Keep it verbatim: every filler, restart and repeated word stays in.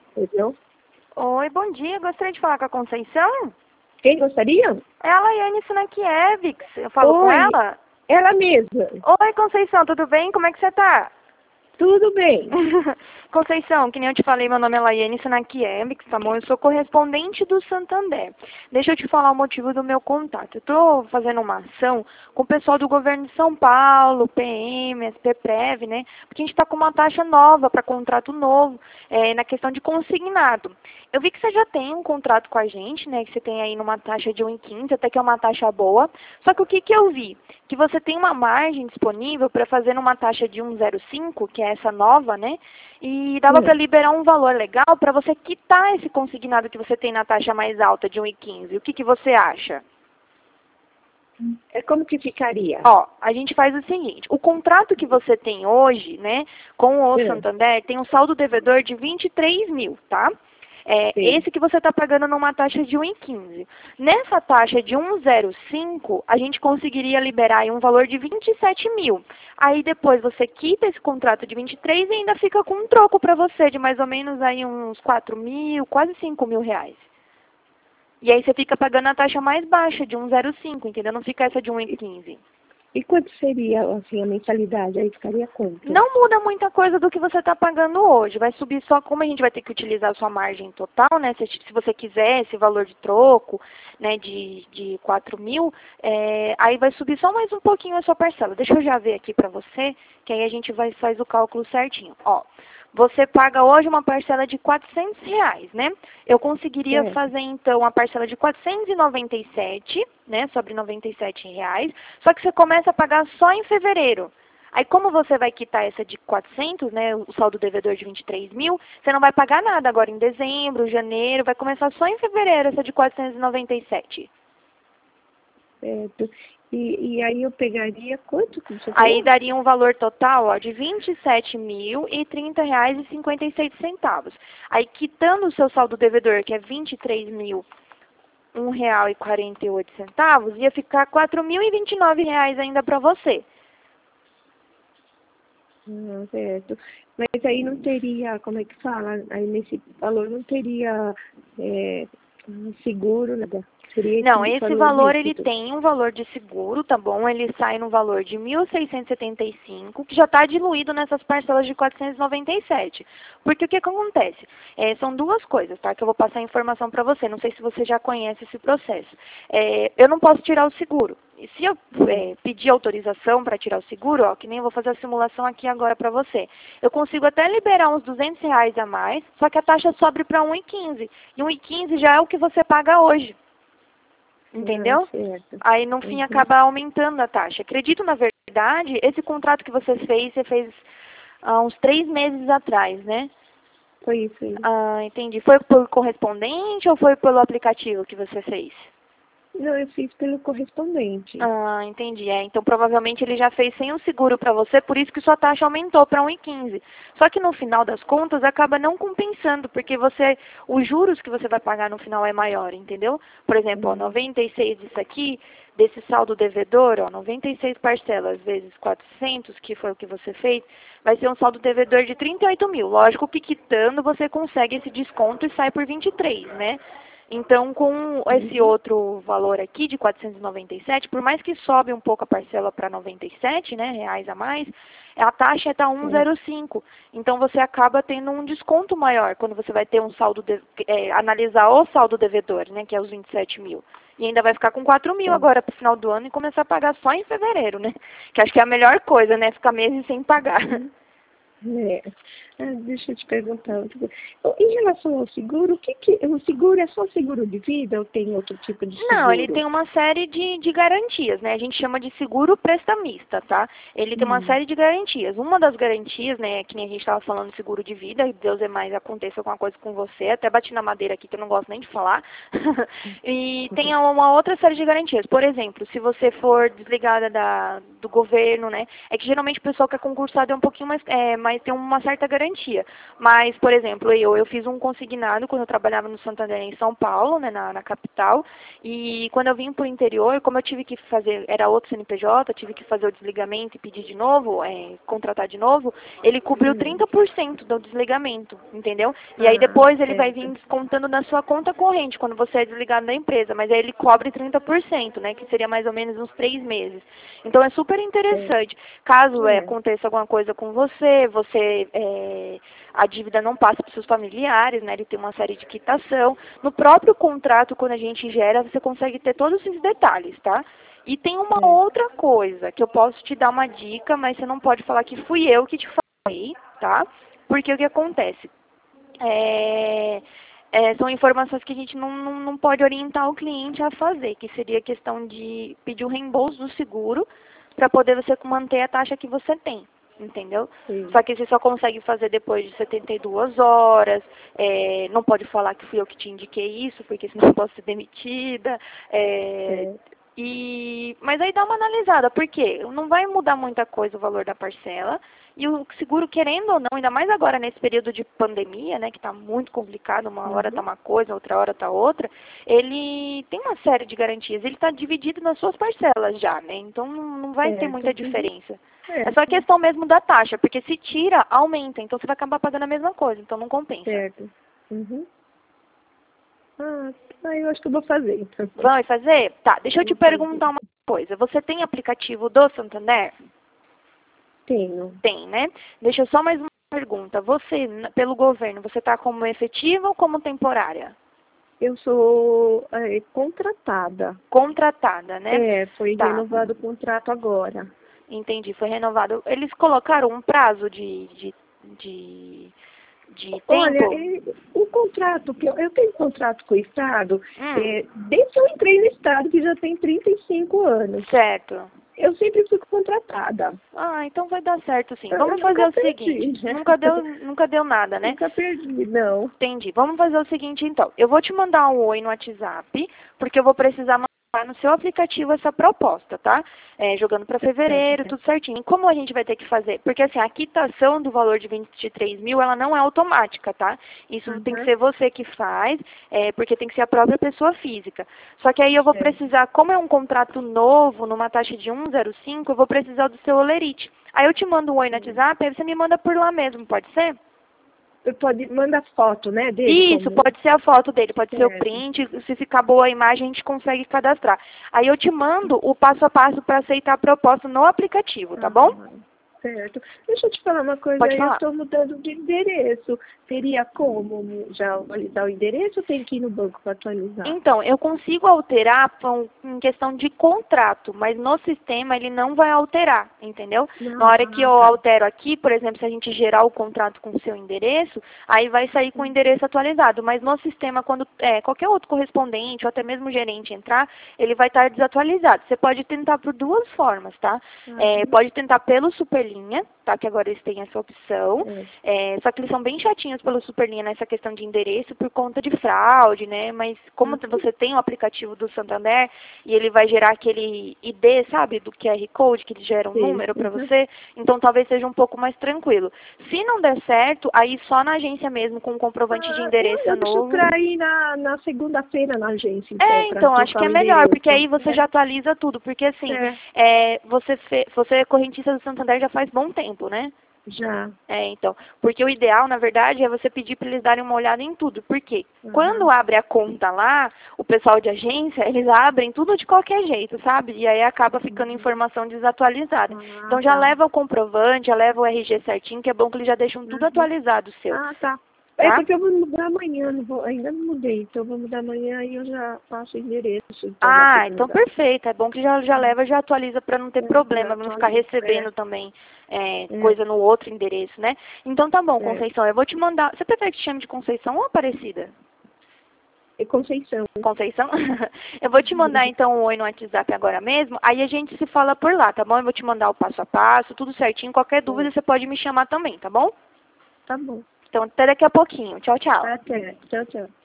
Entendeu? Oi, bom dia. Gostaria de falar com a Conceição? Quem gostaria? É a Laiane Sinakiewicz. Eu falo com Oi, ela? ela mesma. Oi, Conceição, tudo bem? Como é que você tá? Tudo bem. Conceição, que nem eu te falei, meu nome é Laiane Sinakiewicz, tá bom? Eu sou correspondente do Santander. Deixa eu te falar o motivo do meu contato. Eu tô fazendo uma ação com o pessoal do governo de São Paulo, P M, S P Prev, né? Porque a gente tá com uma taxa nova para contrato novo, é, na questão de consignado. Eu vi que você já tem um contrato com a gente, né? Que você tem aí numa taxa de um vírgula quinze, até que é uma taxa boa. Só que o que que eu vi? Que você tem uma margem disponível para fazer numa taxa de um vírgula zero cinco, que é essa nova, né? E dava Hum. para liberar um valor legal para você quitar esse consignado que você tem na taxa mais alta de um vírgula quinze. O que que você acha? É como que ficaria? Ó, a gente faz o seguinte, o contrato que você tem hoje, né, com o É. Santander, tem um saldo devedor de vinte e três mil, tá? É, Sim. esse que você está pagando numa taxa de um vírgula quinze. Nessa taxa de um vírgula zero cinco, a gente conseguiria liberar aí um valor de vinte e sete mil. Aí depois você quita esse contrato de vinte e três e ainda fica com um troco para você de mais ou menos aí uns quatro mil, quase cinco mil reais. E aí você fica pagando a taxa mais baixa de um vírgula zero cinco, entendeu? Não fica essa de um vírgula quinze. E quanto seria assim, a mensalidade? Aí ficaria quanto? Não muda muita coisa do que você está pagando hoje. Vai subir só, como a gente vai ter que utilizar a sua margem total, né? Se, se você quiser esse valor de troco, né, de, de quatro mil, é, aí vai subir só mais um pouquinho a sua parcela. Deixa eu já ver aqui para você, que aí a gente vai faz o cálculo certinho. Ó, você paga hoje uma parcela de quatrocentos reais, né? Eu conseguiria Certo. fazer, então, a parcela de quatrocentos e noventa e sete, né? Sobre noventa e sete reais. Só que você começa a pagar só em fevereiro. Aí, como você vai quitar essa de quatrocentos, né, o saldo devedor de vinte e três mil, você não vai pagar nada agora em dezembro, janeiro, vai começar só em fevereiro essa de quatrocentos e noventa e sete. Certo. E, e aí eu pegaria quanto que você Aí falou? daria um valor total, ó, de vinte e sete mil e trinta reais e cinquenta e seis centavos. Aí, quitando o seu saldo devedor, que é vinte e três mil, um real e quarenta e oito centavos, ia ficar quatro mil e vinte e nove reais ainda para você. Ah, certo. Mas aí não teria, como é que fala? Aí nesse valor não teria é, um seguro, nada. Seria Não, esse esse valor valor ele líquido. tem um valor de seguro, tá bom? Ele sai no valor de mil seiscentos e setenta e cinco, que já está diluído nessas parcelas de quatrocentos e noventa e sete. Porque o que, que acontece? É, são duas coisas, tá? Que eu vou passar a informação para você. Não sei se você já conhece esse processo. É, eu não posso tirar o seguro. E se eu é, pedir autorização para tirar o seguro, ó, que nem eu vou fazer a simulação aqui agora para você, eu consigo até liberar uns duzentos reais a mais, só que a taxa sobe para um vírgula quinze. E um vírgula quinze já é o que você paga hoje. Entendeu? Ah, certo. Aí no fim Uhum. acaba aumentando a taxa. Acredito, na verdade, esse contrato que você fez, você fez há uns três meses atrás, né? Foi isso aí. Ah, entendi. Foi por correspondente ou foi pelo aplicativo que você fez? Não, eu fiz pelo correspondente. Ah, entendi. É, então provavelmente ele já fez sem o seguro para você, por isso que sua taxa aumentou para um vírgula quinze. Só que no final das contas acaba não compensando, porque você, os juros que você vai pagar no final é maior, entendeu? Por exemplo, ó, Uhum. noventa e seis disso aqui, desse saldo devedor, ó, noventa e seis parcelas vezes quatrocentos, que foi o que você fez, vai ser um saldo devedor de trinta e oito mil. Lógico que quitando você consegue esse desconto e sai por vinte e três, né? Então, com esse outro valor aqui de quatrocentos e noventa e sete, por mais que sobe um pouco a parcela para noventa e sete, né, reais a mais, a taxa está um vírgula zero cinco. Então, você acaba tendo um desconto maior quando você vai ter um saldo, de, é, analisar o saldo devedor, né, que é os vinte e sete mil. E ainda vai ficar com quatro mil agora para o final do ano e começar a pagar só em fevereiro, né? Que acho que é a melhor coisa, né, ficar meses sem pagar. É. Ah, deixa eu te perguntar. Em relação ao seguro, o que que o seguro é só seguro de vida ou tem outro tipo de seguro? Não, ele tem uma série de, de garantias, né? A gente chama de seguro prestamista, tá? Ele tem uma Hum. série de garantias. Uma das garantias, né, que nem a gente estava falando de seguro de vida, Deus é mais, aconteça alguma coisa com você, até bati na madeira aqui que eu não gosto nem de falar. E tem uma outra série de garantias. Por exemplo, se você for desligada da, do governo, né? É que geralmente o pessoal que é concursado é um pouquinho mais, é, mas tem uma certa garantia. garantia. Mas, por exemplo, eu, eu fiz um consignado quando eu trabalhava no Santander em São Paulo, né, na, na capital, e quando eu vim para o interior, como eu tive que fazer, era outro C N P J, eu tive que fazer o desligamento e pedir de novo, é, contratar de novo, ele cobriu trinta por cento do desligamento, entendeu? E aí Ah, depois ele vai certo. vir descontando na sua conta corrente, quando você é desligado da empresa, mas aí ele cobre trinta por cento, né, que seria mais ou menos uns três meses. Então é super interessante. Caso é, É. aconteça alguma coisa com você, você é, a dívida não passa para os seus familiares, né, ele tem uma série de quitação. No próprio contrato, quando a gente gera, você consegue ter todos esses detalhes, tá? E tem uma É. outra coisa, que eu posso te dar uma dica, mas você não pode falar que fui eu que te falei, tá? Porque o que acontece? É, é, são informações que a gente não, não, não pode orientar o cliente a fazer, que seria a questão de pedir o reembolso do seguro para poder você manter a taxa que você tem, entendeu? Sim. Só que você só consegue fazer depois de setenta e duas horas, é, não pode falar que fui eu que te indiquei isso, porque senão eu posso ser demitida. É, É. e, mas aí dá uma analisada, porque não vai mudar muita coisa o valor da parcela, e o seguro, querendo ou não, ainda mais agora nesse período de pandemia, né, que está muito complicado, uma hora está Uhum. uma coisa, outra hora está outra, ele tem uma série de garantias, ele está dividido nas suas parcelas já, né, então não vai ter Certo. muita Uhum. diferença. É Certo. só questão mesmo da taxa, porque se tira, aumenta, então você vai acabar pagando a mesma coisa, então não compensa. Certo. Uhum. Ah, ah, eu acho que eu vou fazer, então. Vai fazer? Tá, deixa eu te Vou fazer. perguntar uma coisa. Você tem aplicativo do Santander? Tenho. Tem, né? Deixa eu só mais uma pergunta. Você, n- pelo governo, você está como efetiva ou como temporária? Eu sou é, contratada. Contratada, né? É, foi Tá, renovado o contrato agora. entendi. Foi renovado. Eles colocaram um prazo de, de, de, de Olha, tempo? é, o contrato, que eu, eu tenho contrato com o Estado, Hum, é, desde que eu entrei no Estado, que já tem trinta e cinco anos, certo. eu sempre fui contratada. Ah, então vai dar certo sim. Eu, eu Vamos fazer nunca o seguinte. perdi, né? Nunca deu, nunca deu nada, né? Nunca perdi, não. Entendi. Vamos fazer o seguinte, então. Eu vou te mandar um oi no WhatsApp, porque eu vou precisar mandar no seu aplicativo essa proposta, tá? É, jogando para fevereiro, tudo certinho. E como a gente vai ter que fazer? Porque, assim, a quitação do valor de vinte e três mil, ela não é automática, tá? Isso tem que Uhum. ser você que faz, é, porque tem que ser a própria pessoa física. Só que aí eu vou É. precisar, como é um contrato novo, numa taxa de um zero cinco, eu vou precisar do seu olerite. Aí eu te mando um oi no WhatsApp, aí você me manda por lá mesmo, pode ser? Você pode mandar foto, né, dele Isso, como pode ser a foto dele, pode ser o certo. print, se ficar boa a imagem, a gente consegue cadastrar. Aí eu te mando o passo a passo para aceitar a proposta no aplicativo, tá bom? Ah, certo. Deixa eu te falar uma coisa, Pode aí eu falar. estou mudando de endereço. Teria como já atualizar o endereço ou tem que ir no banco para atualizar? Então, eu consigo alterar com- em questão de contrato, mas no sistema ele não vai alterar, entendeu? Na Não, hora que ah, eu tá. altero aqui, por exemplo, se a gente gerar o contrato com o seu endereço, aí vai sair com o endereço atualizado. Mas no sistema, quando é, qualquer outro correspondente ou até mesmo o gerente entrar, ele vai estar desatualizado. Você pode tentar por duas formas, tá? É, Uhum. pode tentar pelo Superlinha, tá? Que agora eles têm essa opção. É. É, só que eles são bem chatinhos pelo Superlinha nessa questão de endereço por conta de fraude, né? Mas como Uhum. você tem o aplicativo do Santander e ele vai gerar aquele I D, sabe, do Q R Code, que ele gera um Sim. número para Uhum. você, então talvez seja um pouco mais tranquilo. Se não der certo, aí só na agência mesmo, com um comprovante de Ah, eu, endereço eu deixo novo. para ir na, na segunda-feira na agência, então, É, para então, acho que trocar é o melhor, porque endereço. aí você já atualiza tudo. Porque assim, É, é, é, você, fe, você é correntista do Santander já faz bom tempo, né? já. É, então, porque o ideal, na verdade, é você pedir para eles darem uma olhada em tudo. Por quê? Quando Uhum. abre a conta lá, o pessoal de agência, eles abrem tudo de qualquer jeito, sabe? E aí acaba ficando Uhum. informação desatualizada. Ah, Então já tá. leva o comprovante, já leva o R G certinho, que é bom que eles já deixam tudo Uhum. atualizado seu, Ah, tá. É tá? porque eu vou mudar amanhã, não vou, ainda não mudei, então eu vou mudar amanhã e eu já passo o endereço, então, na Ah, então segunda. perfeito. É bom que já, já leva, já atualiza para não ter É, já problema, pra não ficar atualizo. É, recebendo também é, é, coisa no outro endereço, né? Então tá bom, é. Conceição, eu vou te mandar. Você prefere que te chame de Conceição ou Aparecida? É Conceição. Conceição? Eu vou te mandar então um oi no WhatsApp agora mesmo, aí a gente se fala por lá, tá bom? Eu vou te mandar o passo a passo, tudo certinho. Qualquer dúvida É, você pode me chamar também, tá bom? tá bom. Então até daqui a pouquinho. Tchau, tchau. Até. Tchau, tchau.